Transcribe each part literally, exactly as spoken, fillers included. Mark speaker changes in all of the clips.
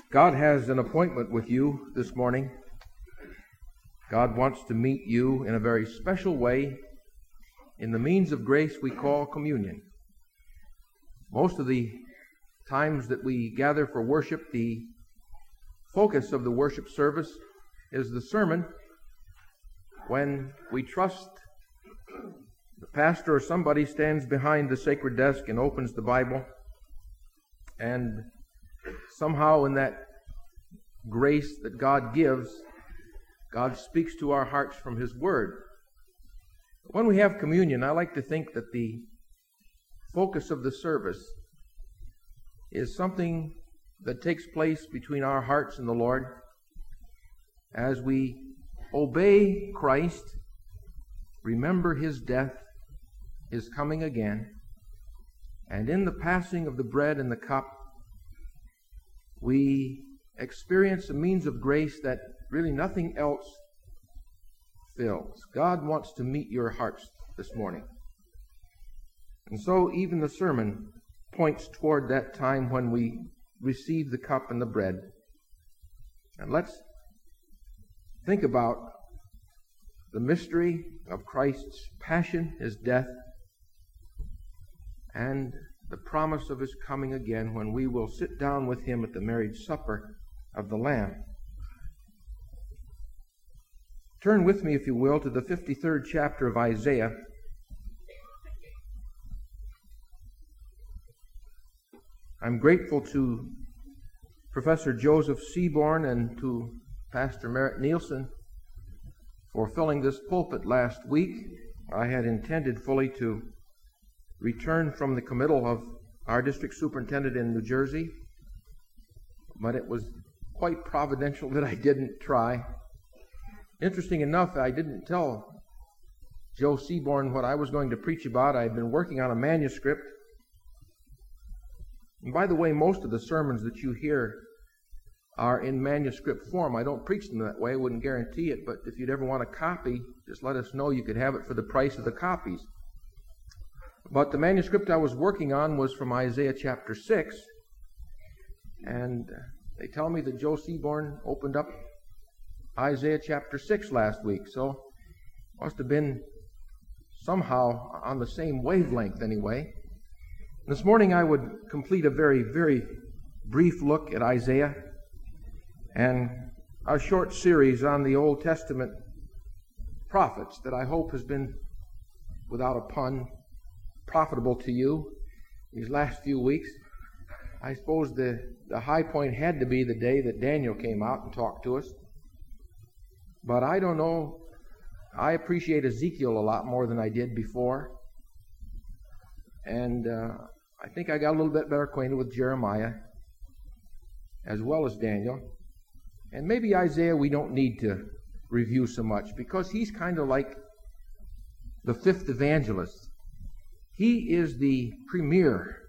Speaker 1: God has an appointment with you this morning. God wants to meet you in a very special way in the means of grace we call communion. Most of the times that we gather for worship, the focus of the worship service is the sermon. When we trust the pastor or somebody stands behind the sacred desk and opens the Bible, and somehow in that grace that God gives, God speaks to our hearts from His Word. When we have communion, I like to think that the focus of the service is something that takes place between our hearts and the Lord as we obey Christ, remember His death, His coming again, and in the passing of the bread and the cup, we experience a means of grace that really nothing else fills. God wants to meet your hearts this morning. And so even the sermon points toward that time when we receive the cup and the bread. And let's think about the mystery of Christ's passion, His death, and the promise of His coming again when we will sit down with Him at the marriage supper of the Lamb. Turn with me, if you will, to the fifty-third chapter of Isaiah. I'm grateful to Professor Joseph Seaborn and to Pastor Merritt Nielsen for filling this pulpit last week. I had intended fully to return from the committal of our district superintendent in New Jersey, but it was quite providential that I didn't try. Interesting enough, I didn't tell Joe Seaborn what I was going to preach about. I had been working on a manuscript. And by the way, most of the sermons that you hear are in manuscript form. I don't preach them that way. I wouldn't guarantee it, but if you'd ever want a copy, just let us know. You could have it for the price of the copies. But the manuscript I was working on was from Isaiah chapter six, and they tell me that Joe Seaborn opened up Isaiah chapter six last week, so must have been somehow on the same wavelength anyway. This morning I would complete a very, very brief look at Isaiah and a short series on the Old Testament prophets that I hope has been, without a pun, profitable to you these last few weeks. I suppose the, the high point had to be the day that Daniel came out and talked to us. But I don't know, I appreciate Ezekiel a lot more than I did before. And uh, I think I got a little bit better acquainted with Jeremiah as well as Daniel. And maybe Isaiah we don't need to review so much because he's kind of like the fifth evangelist. He is the premier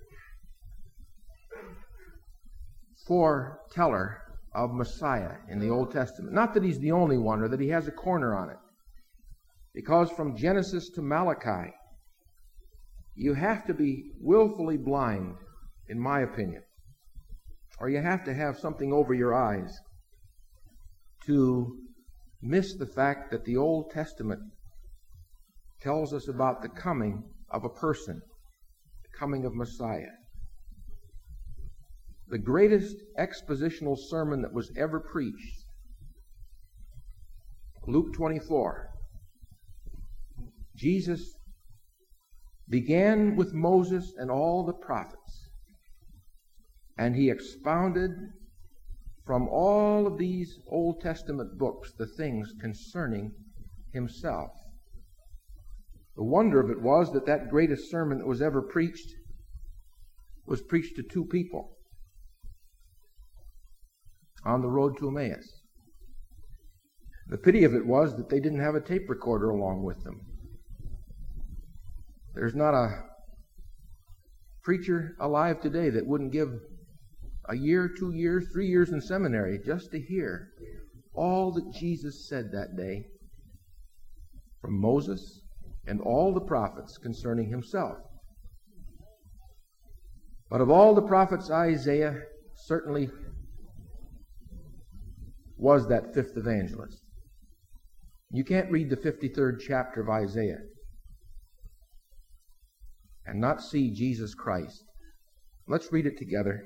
Speaker 1: foreteller of Messiah in the Old Testament. Not that he's the only one or that he has a corner on it. Because from Genesis to Malachi, you have to be willfully blind, in my opinion, or you have to have something over your eyes to miss the fact that the Old Testament tells us about the coming of a person, the coming of Messiah. The greatest expositional sermon that was ever preached, Luke twenty-four. Jesus began with Moses and all the prophets, and he expounded from all of these Old Testament books the things concerning himself. The wonder of it was that that greatest sermon that was ever preached was preached to two people on the road to Emmaus. The pity of it was that they didn't have a tape recorder along with them. There's not a preacher alive today that wouldn't give a year, two years, three years in seminary just to hear all that Jesus said that day from Moses and all the prophets concerning himself. But of all the prophets, Isaiah certainly was that fifth evangelist. You can't read the fifty-third chapter of Isaiah and not see Jesus Christ. Let's read it together.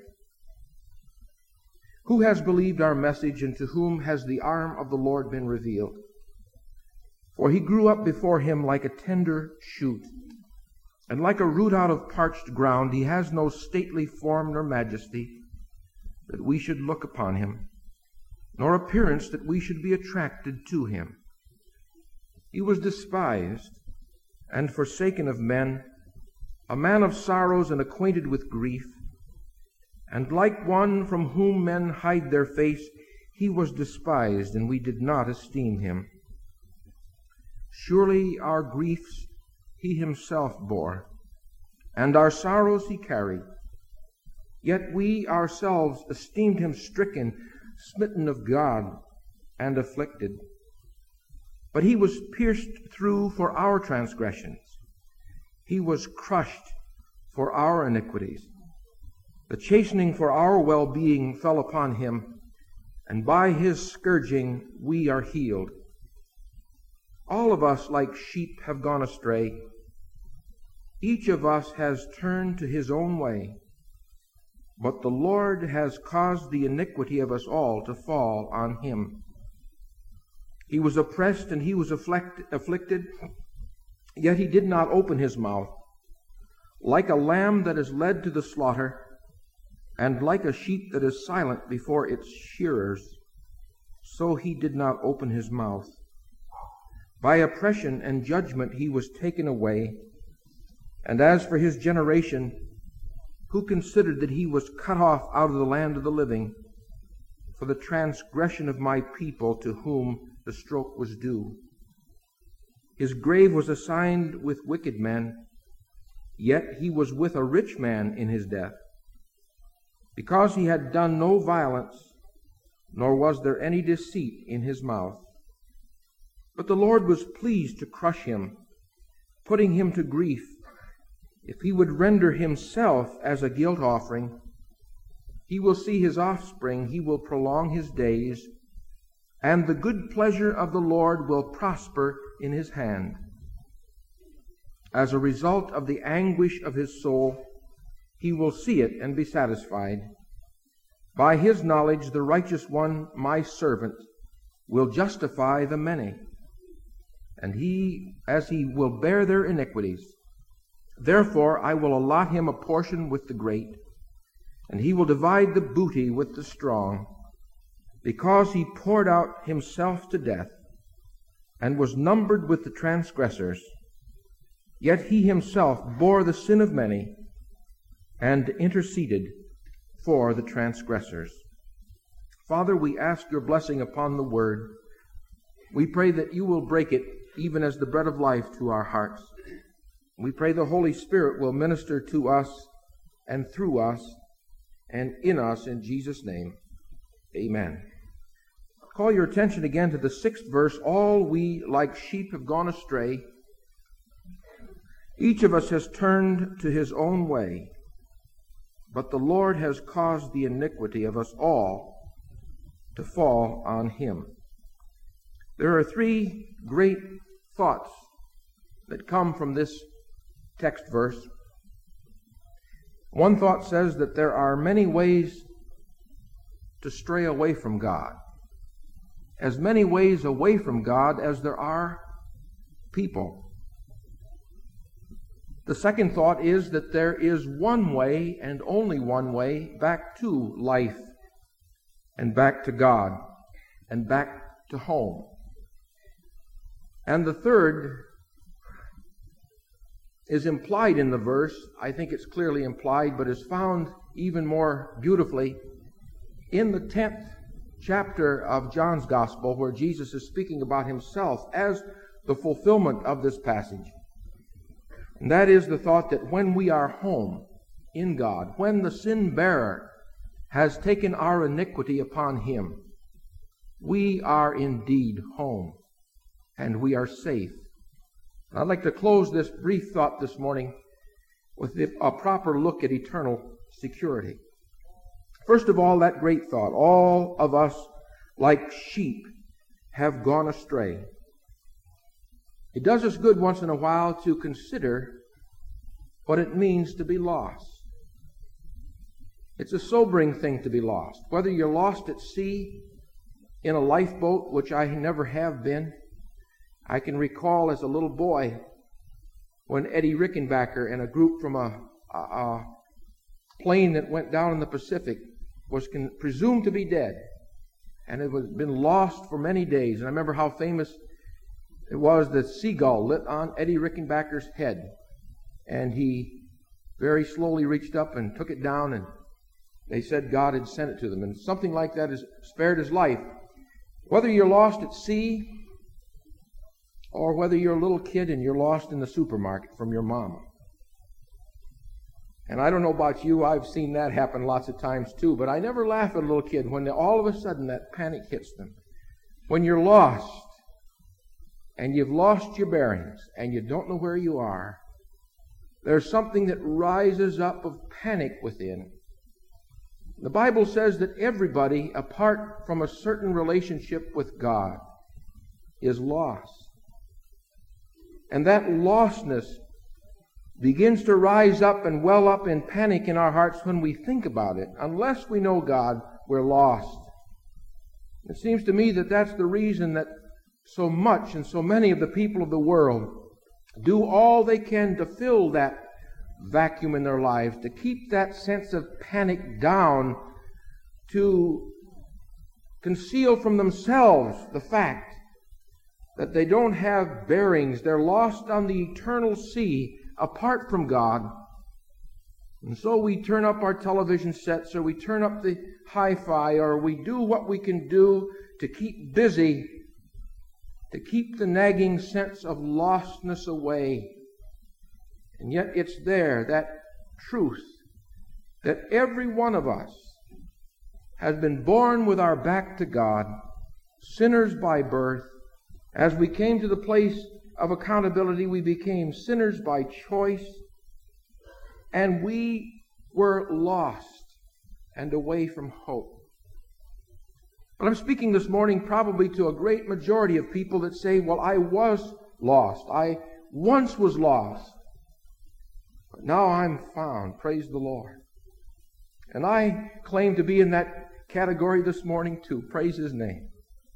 Speaker 1: Who has believed our message, and to whom has the arm of the Lord been revealed? For he grew up before him like a tender shoot, and like a root out of parched ground. He has no stately form nor majesty, that we should look upon him, nor appearance that we should be attracted to him. He was despised and forsaken of men, a man of sorrows and acquainted with grief, and like one from whom men hide their face, he was despised, and we did not esteem him. Surely our griefs he himself bore, and our sorrows he carried. Yet we ourselves esteemed him stricken, smitten of God, and afflicted. But he was pierced through for our transgressions. He was crushed for our iniquities. The chastening for our well-being fell upon him, and by his scourging we are healed. All of us, like sheep, have gone astray. Each of us has turned to his own way, but the Lord has caused the iniquity of us all to fall on him. He was oppressed and he was afflicted, yet he did not open his mouth. Like a lamb that is led to the slaughter, and like a sheep that is silent before its shearers, so he did not open his mouth. By oppression and judgment he was taken away. And as for his generation, who considered that he was cut off out of the land of the living, for the transgression of my people to whom the stroke was due? His grave was assigned with wicked men, yet he was with a rich man in his death, because he had done no violence, nor was there any deceit in his mouth. But the Lord was pleased to crush him, putting him to grief. If he would render himself as a guilt offering, he will see his offspring, he will prolong his days, and the good pleasure of the Lord will prosper in his hand. As a result of the anguish of his soul, he will see it and be satisfied. By his knowledge, the righteous one, my servant, will justify the many, and he, as he will bear their iniquities. Therefore I will allot him a portion with the great, and he will divide the booty with the strong, because he poured out himself to death, and was numbered with the transgressors. Yet he himself bore the sin of many, and interceded for the transgressors. Father, we ask your blessing upon the word. We pray that you will break it even as the bread of life to our hearts. We pray the Holy Spirit will minister to us and through us and in us in Jesus' name. Amen. Call your attention again to the sixth verse. All we like sheep have gone astray. Each of us has turned to his own way, but the Lord has caused the iniquity of us all to fall on him. There are three great thoughts that come from this text verse. One thought says that there are many ways to stray away from God, as many ways away from God as there are people. The second thought is that there is one way and only one way back to life and back to God and back to home. And the third is implied in the verse. I think it's clearly implied, but is found even more beautifully in the tenth chapter of John's Gospel, where Jesus is speaking about himself as the fulfillment of this passage. And that is the thought that when we are home in God, when the sin bearer has taken our iniquity upon him, we are indeed home and we are safe. I'd like to close this brief thought this morning with a proper look at eternal security. First of all, that great thought, all of us like sheep, have gone astray. It does us good once in a while to consider what it means to be lost. It's a sobering thing to be lost. Whether you're lost at sea, in a lifeboat, which I never have been. I can recall as a little boy when Eddie Rickenbacker and a group from a, a, a plane that went down in the Pacific was con- presumed to be dead. And it was been lost for many days. And I remember how famous it was that seagull lit on Eddie Rickenbacker's head. And he very slowly reached up and took it down, and they said God had sent it to them. And something like that has spared his life. Whether you're lost at sea or whether you're a little kid and you're lost in the supermarket from your mama. And I don't know about you, I've seen that happen lots of times too, but I never laugh at a little kid when all of a sudden that panic hits them. When you're lost and you've lost your bearings and you don't know where you are, there's something that rises up of panic within. The Bible says that everybody, apart from a certain relationship with God, is lost. And that lostness begins to rise up and well up in panic in our hearts when we think about it. Unless we know God, we're lost. It seems to me that that's the reason that so much and so many of the people of the world do all they can to fill that vacuum in their lives, to keep that sense of panic down, to conceal from themselves the fact that they don't have bearings. They're lost on the eternal sea apart from God. And so we turn up our television sets, or we turn up the hi-fi, or we do what we can do to keep busy, to keep the nagging sense of lostness away. And yet it's there, that truth, that every one of us has been born with our back to God, sinners by birth. As we came to the place of accountability, we became sinners by choice, and we were lost and away from hope. But I'm speaking this morning probably to a great majority of people that say, well, I was lost. I once was lost. But now I'm found. Praise the Lord. And I claim to be in that category this morning too. Praise His name.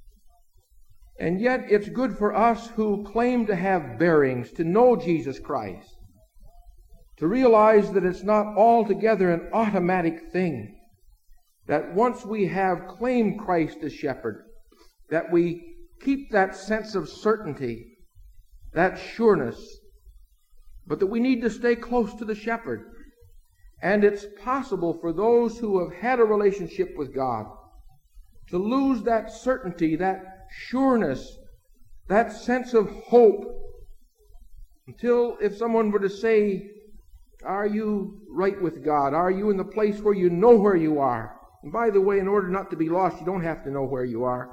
Speaker 1: And yet it's good for us who claim to have bearings to know Jesus Christ, to realize that it's not altogether an automatic thing, that once we have claimed Christ as shepherd, that we keep that sense of certainty, that sureness, but that we need to stay close to the shepherd. And it's possible for those who have had a relationship with God to lose that certainty, that sureness, that sense of hope, until if someone were to say, are you right with God? Are you in the place where you know where you are? And by the way, in order not to be lost, you don't have to know where you are.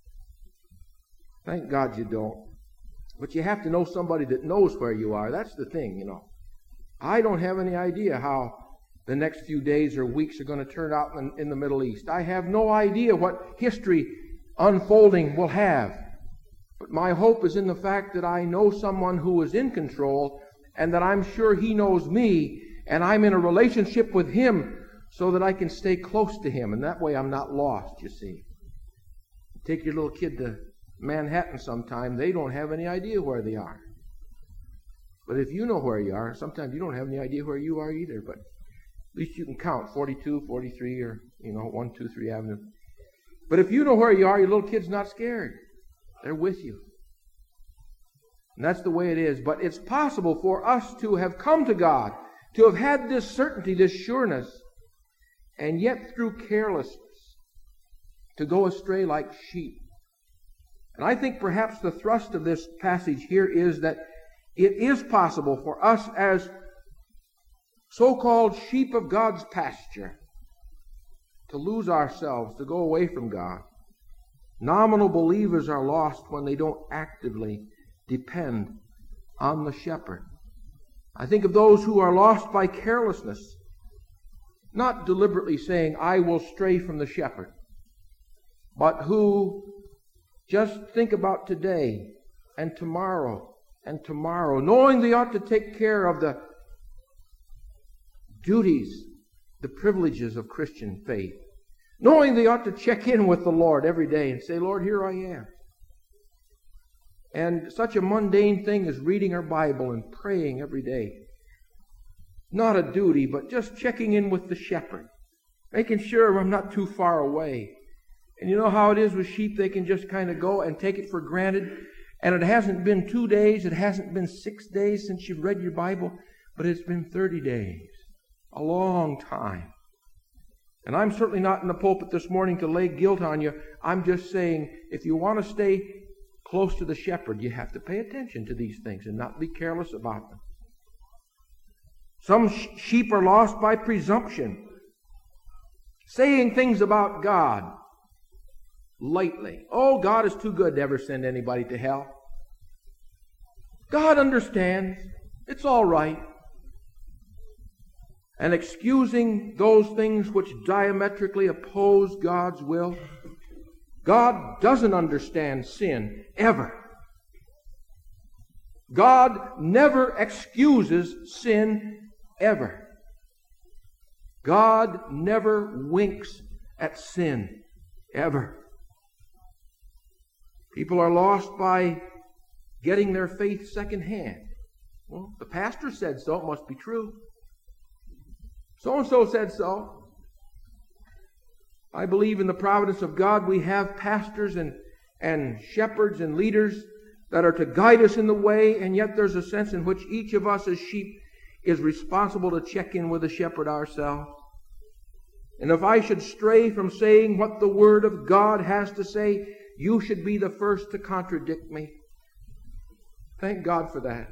Speaker 1: Thank God you don't. But you have to know somebody that knows where you are. That's the thing, you know. I don't have any idea how the next few days or weeks are going to turn out in, in the Middle East. I have no idea what history unfolding will have. But my hope is in the fact that I know someone who is in control, and that I'm sure He knows me, and I'm in a relationship with Him so that I can stay close to Him, and that way I'm not lost, you see. Take your little kid to Manhattan sometime, they don't have any idea where they are. But if you know where you are, sometimes you don't have any idea where you are either, but at least you can count forty-two, forty-three, or, you know, one, two, three Avenue. But if you know where you are, your little kid's not scared. They're with you. And that's the way it is. But it's possible for us to have come to God, to have had this certainty, this sureness, and yet through carelessness, to go astray like sheep. And I think perhaps the thrust of this passage here is that it is possible for us as so-called sheep of God's pasture to lose ourselves, to go away from God. Nominal believers are lost when they don't actively depend on the shepherd. I think of those who are lost by carelessness, not deliberately saying, I will stray from the shepherd, but who just think about today and tomorrow and tomorrow, knowing they ought to take care of the duties, the privileges of Christian faith, knowing they ought to check in with the Lord every day and say, Lord, here I am. And such a mundane thing as reading our Bible and praying every day. Not a duty, but just checking in with the shepherd, making sure I'm not too far away. And you know how it is with sheep, they can just kind of go and take it for granted. And it hasn't been two days, it hasn't been six days since you've read your Bible, but it's been thirty days. A long time. And I'm certainly not in the pulpit this morning to lay guilt on you. I'm just saying, if you want to stay close to the shepherd, you have to pay attention to these things and not be careless about them. Some sh- sheep are lost by presumption, saying things about God lightly. Oh, God is too good to ever send anybody to hell. God understands. It's all right. And excusing those things which diametrically oppose God's will. God doesn't understand sin, ever. God never excuses sin, ever. God never winks at sin, ever. People are lost by getting their faith secondhand. Well, the pastor said so, it must be true. So-and-so said so. I believe in the providence of God. We have pastors and, and shepherds and leaders that are to guide us in the way, and yet there's a sense in which each of us as sheep is responsible to check in with the shepherd ourselves. And if I should stray from saying what the Word of God has to say, you should be the first to contradict me. Thank God for that.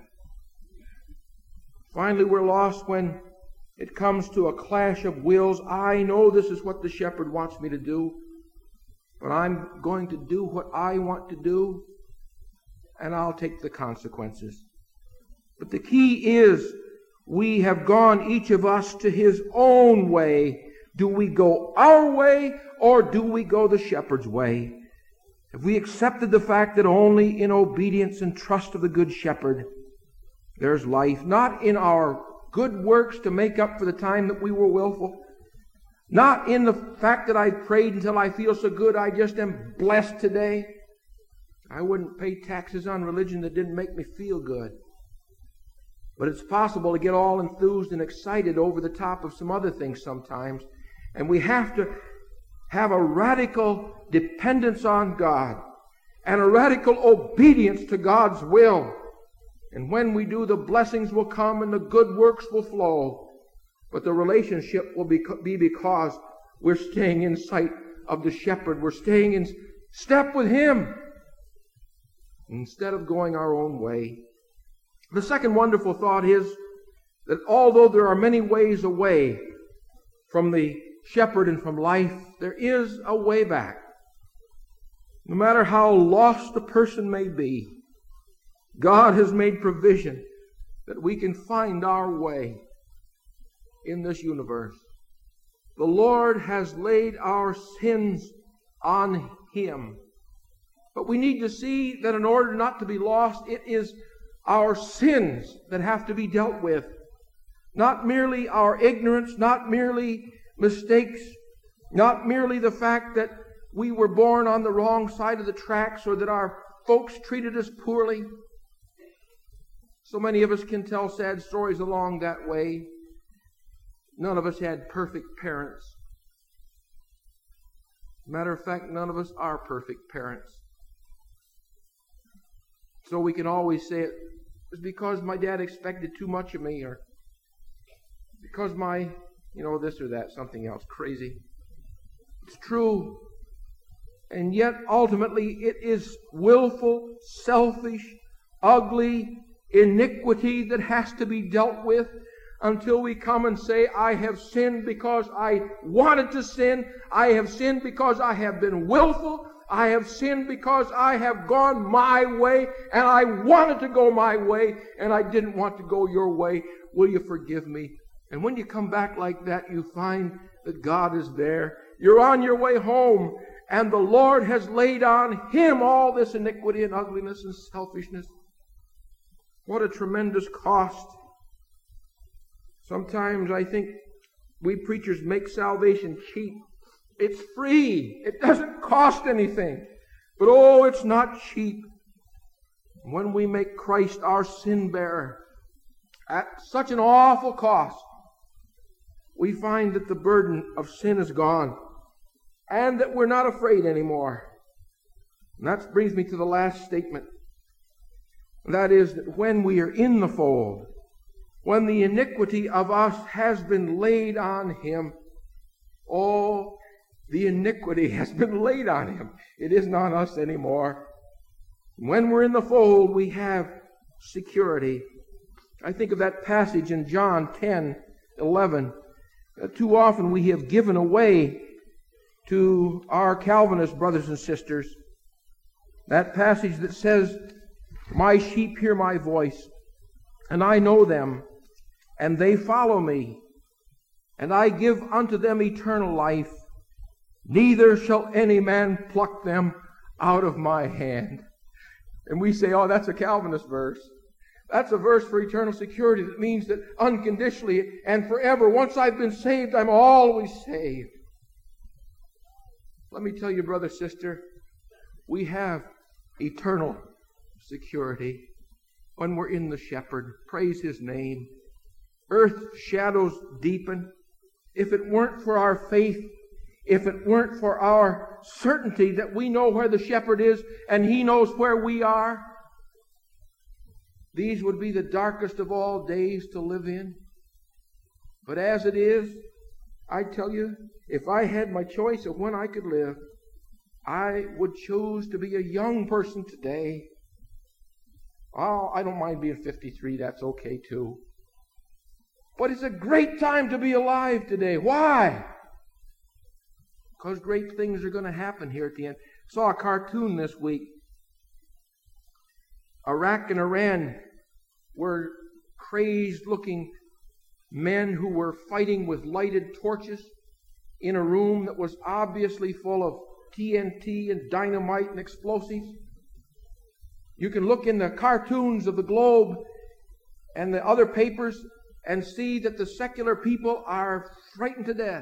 Speaker 1: Finally, we're lost when it comes to a clash of wills. I know this is what the shepherd wants me to do, but I'm going to do what I want to do, and I'll take the consequences. But the key is, we have gone, each of us, to his own way. Do we go our way, or do we go the shepherd's way? If we accepted the fact that only in obedience and trust of the good shepherd there's life, not in our good works to make up for the time that we were willful, not in the fact that I prayed until I feel so good I just am blessed today. I wouldn't pay taxes on religion that didn't make me feel good. But it's possible to get all enthused and excited over the top of some other things sometimes. And we have to have a radical dependence on God and a radical obedience to God's will. And when we do, the blessings will come and the good works will flow. But the relationship will be, be because we're staying in sight of the shepherd. We're staying in step with him instead of going our own way. The second wonderful thought is that although there are many ways away from the shepherd and from life, there is a way back. No matter how lost a person may be, God has made provision that we can find our way in this universe. The Lord has laid our sins on him. But we need to see that in order not to be lost, it is our sins that have to be dealt with. Not merely our ignorance, not merely mistakes, not merely the fact that we were born on the wrong side of the tracks or that our folks treated us poorly. So many of us can tell sad stories along that way. None of us had perfect parents. Matter of fact, none of us are perfect parents. So we can always say it was because my dad expected too much of me, or because my, you know, this or that, something else crazy. It's true. And yet, ultimately, it is willful, selfish, ugly iniquity that has to be dealt with until we come and say, I have sinned because I wanted to sin. I have sinned because I have been willful. I have sinned because I have gone my way and I wanted to go my way and I didn't want to go your way. Will you forgive me? And when you come back like that, you find that God is there. You're on your way home And the Lord has laid on him all this iniquity and ugliness and selfishness. What a tremendous cost. Sometimes I think we preachers make salvation cheap. It's free. It doesn't cost anything. But oh, it's not cheap. When we make Christ our sin bearer at such an awful cost, we find that the burden of sin is gone and that we're not afraid anymore. And that brings me to the last statement. That is that when we are in the fold, when the iniquity of us has been laid on him, oh, the iniquity has been laid on him. It isn't on us anymore. When we're in the fold, we have security. I think of that passage in John ten eleven. Uh, too often we have given away to our Calvinist brothers and sisters that passage that says, "My sheep hear my voice, and I know them, and they follow me, and I give unto them eternal life. Neither shall any man pluck them out of my hand." And we say, oh, that's a Calvinist verse. That's a verse for eternal security. That means that unconditionally and forever, once I've been saved, I'm always saved. Let me tell you, brother, sister, we have eternal security when we're in the shepherd. Praise his name. Earth's shadows deepen. If it weren't for our faith, if it weren't for our certainty that we know where the shepherd is and he knows where we are, these would be the darkest of all days to live in. But as it is, I tell you, if I had my choice of when I could live, I would choose to be a young person today. Oh, I don't mind being fifty-three, that's okay too. But it's a great time to be alive today. Why? Because great things are going to happen here at the end. I saw a cartoon this week. Iraq and Iran were crazed-looking men who were fighting with lighted torches in a room that was obviously full of T N T and dynamite and explosives. You can look in the cartoons of the Globe and the other papers and see that the secular people are frightened to death.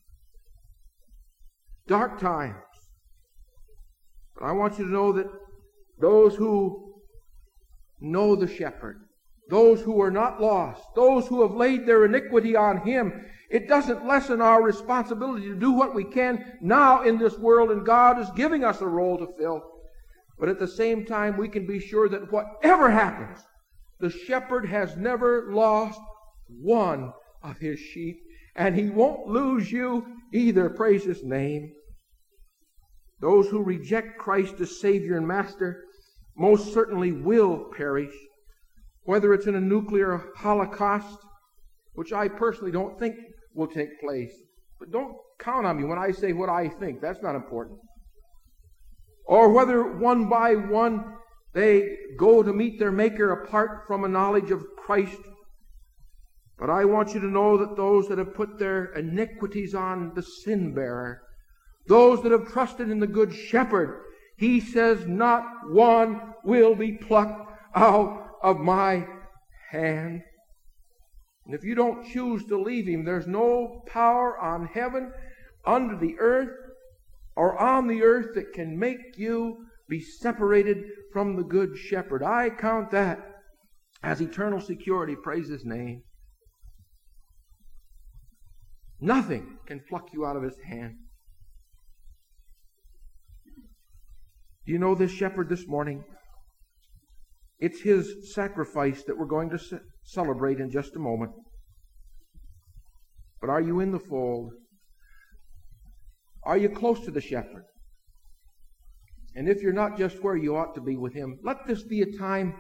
Speaker 1: Dark times. But I want you to know that those who know the shepherd, those who are not lost, those who have laid their iniquity on him, it doesn't lessen our responsibility to do what we can now in this world, and God is giving us a role to fill. But at the same time, we can be sure that whatever happens, the shepherd has never lost one of his sheep, and he won't lose you either. Praise his name. Those who reject Christ as Savior and Master most certainly will perish, whether it's in a nuclear holocaust, which I personally don't think will take place. But don't count on me when I say what I think. That's not important. Or whether one by one they go to meet their Maker apart from a knowledge of Christ. But I want you to know that those that have put their iniquities on the sin bearer, those that have trusted in the Good Shepherd, he says, not one will be plucked out of my hand. And if you don't choose to leave him, there's no power on heaven, under the earth, or on the earth that can make you be separated from the Good Shepherd. I count that as eternal security. Praise his name. Nothing can pluck you out of his hand. Do you know this shepherd this morning? It's his sacrifice that we're going to celebrate in just a moment. But are you in the fold? Are you close to the shepherd? And if you're not just where you ought to be with him, let this be a time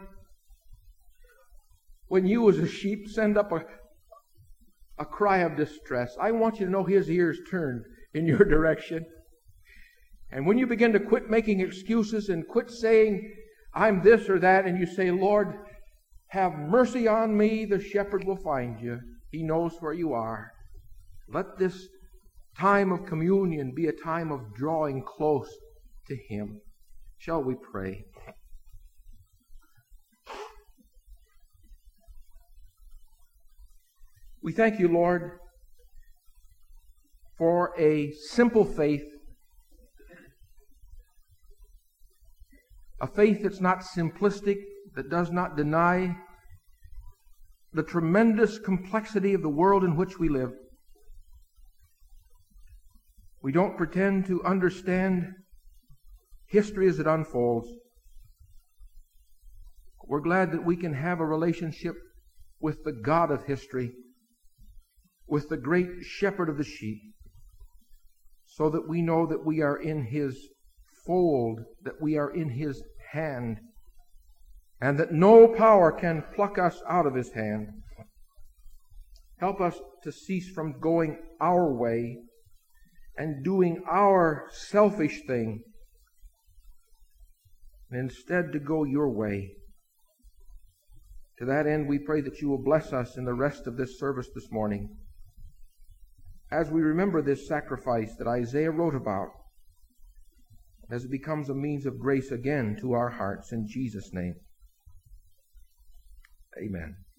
Speaker 1: when you as a sheep send up a, a cry of distress. I want you to know his ears turned in your direction. And when you begin to quit making excuses and quit saying, I'm this or that, and you say, Lord, have mercy on me, the shepherd will find you. He knows where you are. Let this time of communion be a time of drawing close to Him. Shall we pray? We thank you, Lord, for a simple faith, a faith that's not simplistic, that does not deny the tremendous complexity of the world in which we live. We don't pretend to understand history as it unfolds. We're glad that we can have a relationship with the God of history, with the great shepherd of the sheep, so that we know that we are in His fold, that we are in His hand, and that no power can pluck us out of His hand. Help us to cease from going our way and doing our selfish thing, and instead to go your way. To that end, we pray that you will bless us in the rest of this service this morning, as we remember this sacrifice that Isaiah wrote about, as it becomes a means of grace again to our hearts. In Jesus' name, amen.